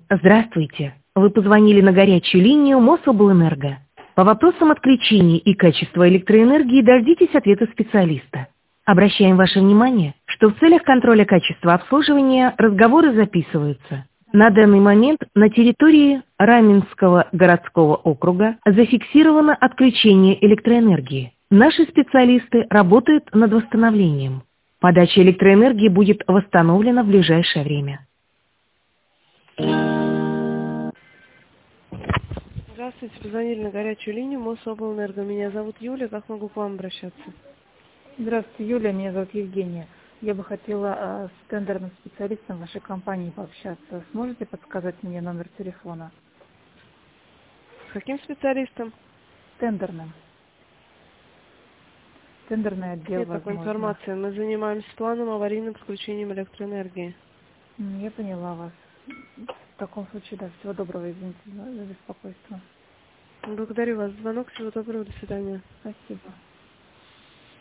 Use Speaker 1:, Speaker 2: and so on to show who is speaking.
Speaker 1: Здравствуйте. Вы позвонили на горячую линию Мособлэнерго. По вопросам отключения и качества электроэнергии дождитесь ответа специалиста. Обращаем ваше внимание, что в целях контроля качества обслуживания разговоры записываются. На данный момент на территории Раменского городского округа зафиксировано отключение электроэнергии. Наши специалисты работают над восстановлением. Подача электроэнергии будет восстановлена в ближайшее время.
Speaker 2: Здравствуйте, позвонили на горячую линию Мособлэнерго. Меня зовут Юля, как могу к вам обращаться?
Speaker 3: Здравствуйте, Юля, меня зовут Евгения. Я бы хотела с тендерным специалистом вашей компании пообщаться. Сможете подсказать мне номер телефона?
Speaker 2: С каким специалистом?
Speaker 3: Тендерным. Тендерный отдел,
Speaker 2: Нет такой
Speaker 3: возможно.
Speaker 2: информации. Мы занимаемся планом аварийным подключением электроэнергии.
Speaker 3: Я поняла вас. В таком случае, да, всего доброго, извините за беспокойство.
Speaker 2: Благодарю вас за звонок. Всего доброго. До свидания.
Speaker 3: Спасибо.